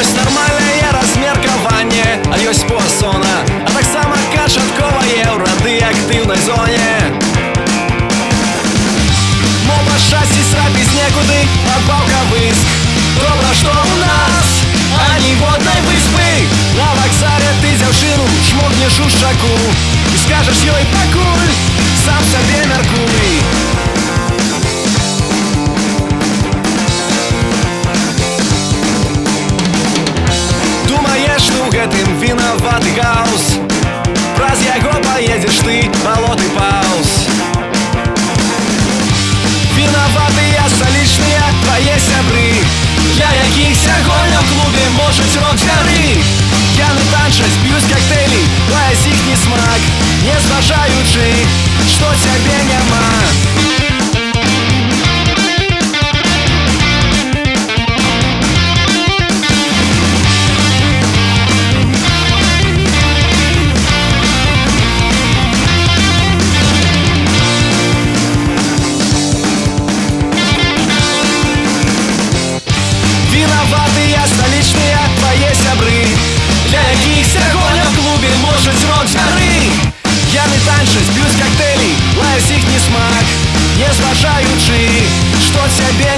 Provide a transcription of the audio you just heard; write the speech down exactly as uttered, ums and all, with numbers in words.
Ёсць нармальнае размеркаванне, а ёсць посона, а таксама канчатковае ў радыеактыўнай зоне. Мова шчасці срапіць некуды, надбаўка выск. Добра, што ў нас аніводнай выспы. На вакзале ты дзяўчыну чмокнеш у шчаку і скажаш ёй пакуль, сам сабе мяркуй. Думаеш, што ў гэтым вінаваты хаос, праз яго паедзеш ты балоты паўз. Вінаватыя сталічныя твае сябры, для якіх сягоння ў клубе можуць рок-звяры. Яны танчаць, п'юць кактэйлі, лаяць іхні смак, не зважаючы, што цябе няма. Вінаватыя сталічныя твае сябры, для якіх сягоння ў клубе можуць рок-звяры. Яны танчаць, п'юць кактэйлі, лаяць іхні смак, не зважаючы, што цябе